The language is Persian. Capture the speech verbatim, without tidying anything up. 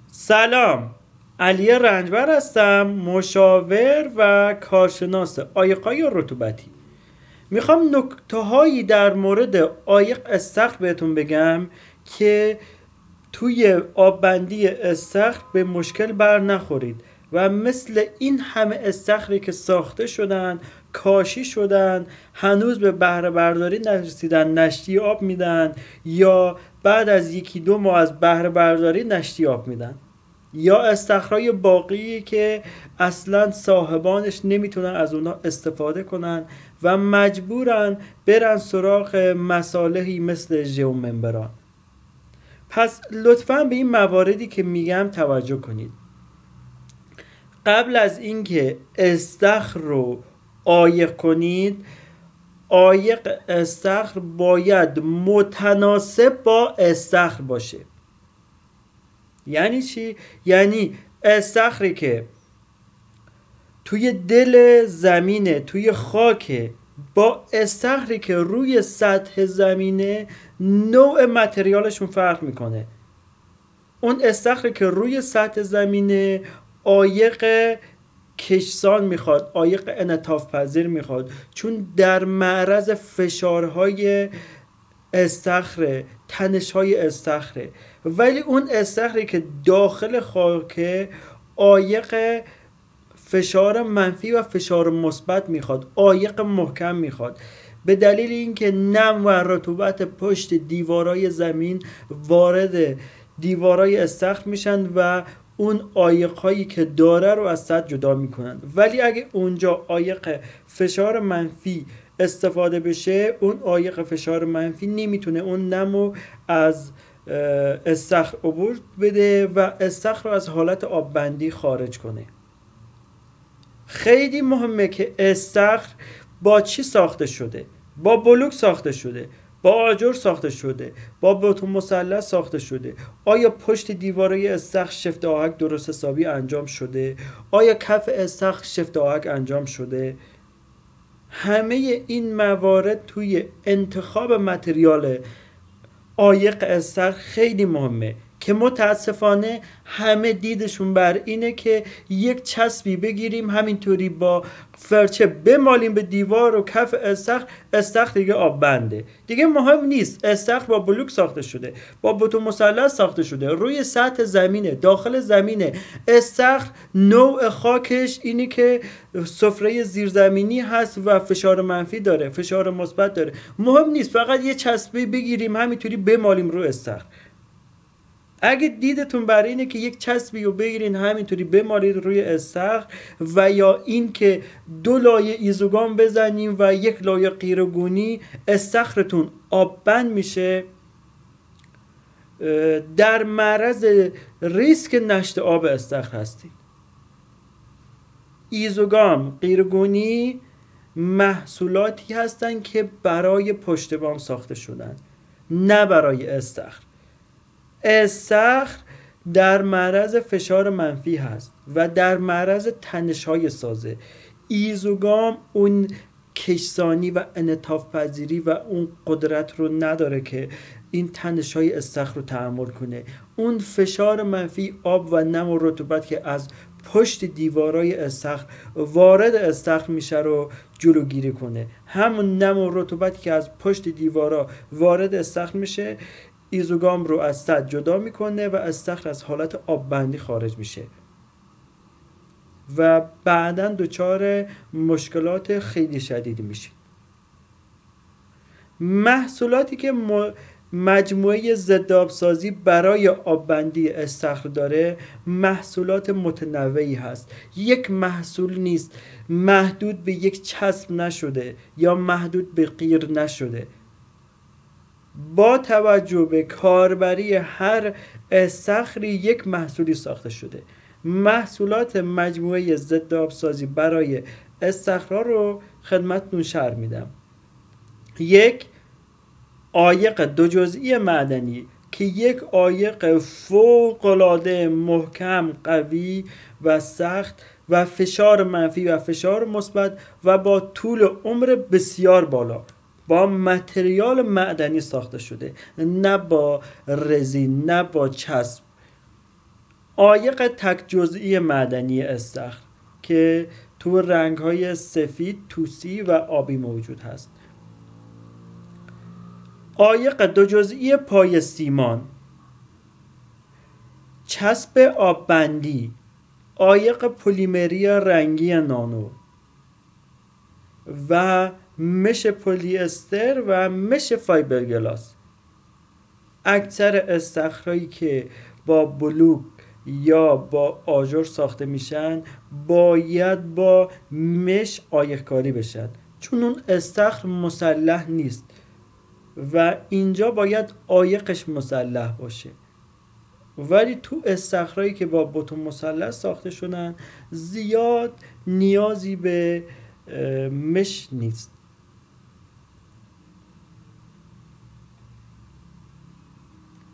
سلام، علی رنجبر هستم، مشاور و کارشناس عایق‌های رطوبتی. میخوام نکته هایی در مورد عایق استخر بهتون بگم که توی آببندی استخر به مشکل بر نخورید و مثل این همه استخری که ساخته شدن، کاشی شدن، هنوز به بهره برداری نرسیدن، نشتی آب میدن یا بعد از یکی دو ماه از بهره برداری نشتی آب میدن، یا استخرهای باقی که اصلا صاحبانش نمیتونن از اونها استفاده کنن و مجبورن برن سراغ مصالحی مثل ژئوممبران. پس لطفاً به این مواردی که میگم توجه کنید. قبل از اینکه استخر رو عایق کنید، عایق استخر باید متناسب با استخر باشه. یعنی چی؟ یعنی استخری که توی دل زمینه، توی خاکه، با استخری که روی سطح زمینه، نوع متریالشون فرق میکنه. اون استخری که روی سطح زمینه عایق کشسان میخواد، عایق انعطاف پذیر میخواد، چون در معرض فشارهای استخره، تنش‌های استخره. ولی اون استخری که داخل خاکه عایق فشار منفی و فشار مثبت میخواد، عایق محکم میخواد، به دلیل اینکه نم و رطوبت پشت دیوارای زمین وارد دیوارای استخر میشن و اون عایق‌هایی که داره رو از سطح جدا میکنن. ولی اگه اونجا عایق فشار منفی استفاده بشه، اون عایق فشار منفی نمیتونه اون نمو از استخر عبور بده و استخر رو از حالت آببندی خارج کنه. خیلی مهمه که استخر با چی ساخته شده؟ با بلوک ساخته شده، با آجر ساخته شده، با بتون مثلث ساخته شده. آیا پشت دیواره استخر شفت آهک درست حسابی انجام شده؟ آیا کف استخر شفت آهک انجام شده؟ همه این موارد توی انتخاب متریال عایق استخر خیلی مهمه که متاسفانه همه دیدشون بر اینه که یک چسبی بگیریم همینطوری با فرچه بمالیم به دیوار و کف استخر، استخر دیگه آب بنده. دیگه مهم نیست استخر با بلوک ساخته شده، با بتون مثلث ساخته شده، روی سطح زمینه، داخل زمینه. استخر نوع خاکش اینی که سفره زیرزمینی هست و فشار منفی داره، فشار مثبت داره. مهم نیست، فقط یه چسبی بگیریم همینطوری بمالیم رو استخر. اگه دیدتون برای اینه که یک چسبی رو بگیرین همینطوری بمالید روی استخر و یا این که دو لایه ایزوگام بزنیم و یک لایه قیرگونی، استخرتون آب بند میشه، در معرض ریسک نشت آب استخر هستید. ایزوگام، قیرگونی محصولاتی هستن که برای پشت بام ساخته شدن، نه برای استخر. استخر در معرض فشار منفی هست و در معرض تنش‌های سازه. ایزوگام اون کشسانی و انعطاف پذیری و اون قدرت رو نداره که این تنش‌های استخر رو تحمل کنه. اون فشار منفی، آب و نم و رطوبت که از پشت دیوارای استخر وارد استخر میشه رو جلوگیری کنه. همون نم و رطوبتی که از پشت دیوارا وارد استخر میشه، ایزوگام رو از سطح جدا میکنه و استخر از حالت آب بندی خارج میشه و بعداً دچار مشکلات خیلی شدیدی میشه. محصولاتی که مجموعه ضد آبسازی برای آببندی استخر داره محصولات متنوعی هست. یک محصول نیست، محدود به یک چسب نشده یا محدود به قیر نشده. با توجه به کاربری هر استخری یک محصولی ساخته شده. محصولات مجموعه ضد آبسازی برای استخرها رو خدمتتون شرح میدم. یک، عایق دو جزئی معدنی که یک عایق فوق‌العاده محکم، قوی و سخت و فشار منفی و فشار مثبت و با طول عمر بسیار بالا، با متریال معدنی ساخته شده، نه با رزین، نه با چسب. عایق تک جزئی معدنی استخر که تو رنگ‌های سفید، توسی و آبی موجود هست. عایق دو جزئی پای سیمان، چسب آببندی، عایق پلیمری رنگی نانو و مش پلی استر و مش فایبرگلاس. اکثر استخرهایی که با بلوک یا با آجر ساخته میشن باید با مش عایق کاری بشن، چون اون استخر مسلح نیست و اینجا باید عایقش مسلح باشه. ولی تو استخرهایی که با بتون مسلح ساخته شدن زیاد نیازی به مش نیست.